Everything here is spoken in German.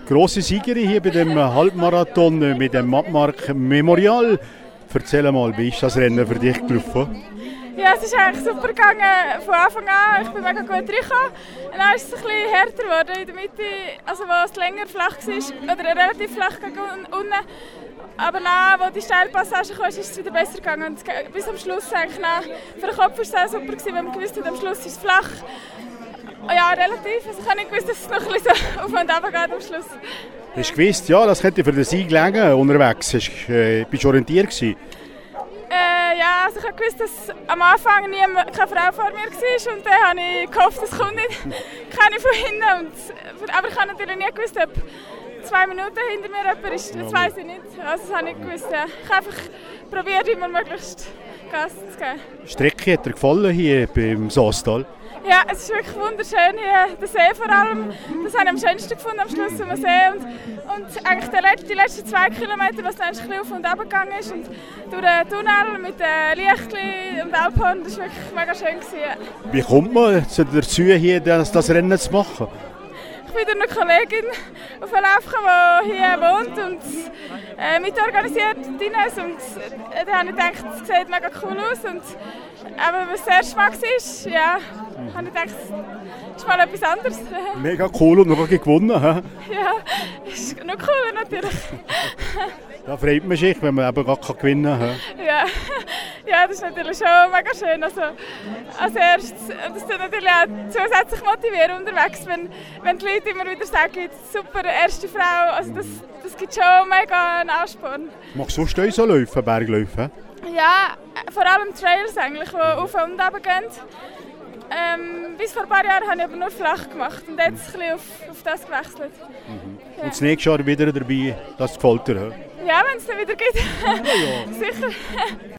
grosse Siegerin hier bei dem Halbmarathon mit dem Mattmark Memorial. Erzähl mal, wie ist das Rennen für dich gelaufen? Ja, es ist eigentlich super gegangen von Anfang an. Ich bin mega gut reingekommen. Und dann ist es ein bisschen härter geworden in der Mitte, also wo es länger flach war, oder relativ flach gegen unten. Aber dann, als die Steilpassage kam, ist es wieder besser gegangen. Und bis am Schluss eigentlich für den Kopf war es auch super gewesen, weil man gewusst hat, am Schluss ist es flach. Ja, relativ. Also ich habe nicht gewusst, dass es noch ein bisschen so auf und runter geht am Schluss. Hast du gewusst, ja, das könnte für den Sieg liegen unterwegs? Bist du orientiert gewesen? Ja, also ich habe gewusst, dass am Anfang keine Frau vor mir war und dann habe ich gehofft, es kommt nicht keine von hinten. Aber ich habe natürlich nie gewusst, ob 2 Minuten hinter mir jemand ist, das weiss ich nicht. Also das habe ich nicht gewusst. Ja. Ich habe einfach probiert, immer möglichst Gas zu geben. Die Strecke hat dir gefallen hier beim Saastal? Ja, es ist wirklich wunderschön hier, der See vor allem. Das habe ich am schönsten gefunden am Schluss vom See. Und eigentlich die letzten 2 Kilometer, was dann ein bisschen auf und ab gegangen ist. Und durch den Tunnel mit den Lichtchen und Alphorn, das war wirklich mega schön gewesen. Wie kommt man dazu, hier das Rennen zu machen? Ich bin durch eine Kollegin auf den Lauf gekommen, die hier wohnt und mitorganisiert Ines. Und da habe ich gedacht, es sieht mega cool aus. Und aber wenn es das erste Mal war, ja, habe ich gedacht, es ist mal etwas anderes. Mega cool und noch gewonnen. He? Ja, ist noch cooler natürlich. Da freut man sich, wenn man eben gar gewinnen kann. Ja. Ja, das ist natürlich schon mega schön. Also, als erstes, das tut natürlich auch zusätzlich motivieren unterwegs, wenn die Leute immer wieder sagen, super, erste Frau, also das gibt schon mega einen Ansporn. Machst du sonst so Läufe, Bergläufe? Ja, vor allem Trails eigentlich, die auf und runter gehen. Bis vor ein paar Jahren habe ich aber nur flach gemacht und jetzt ein bisschen auf das gewechselt. Ja. Und das nächste Jahr wieder dabei, das gefällt dir? Ja, wenn es dann wieder geht. Ja. Sicher.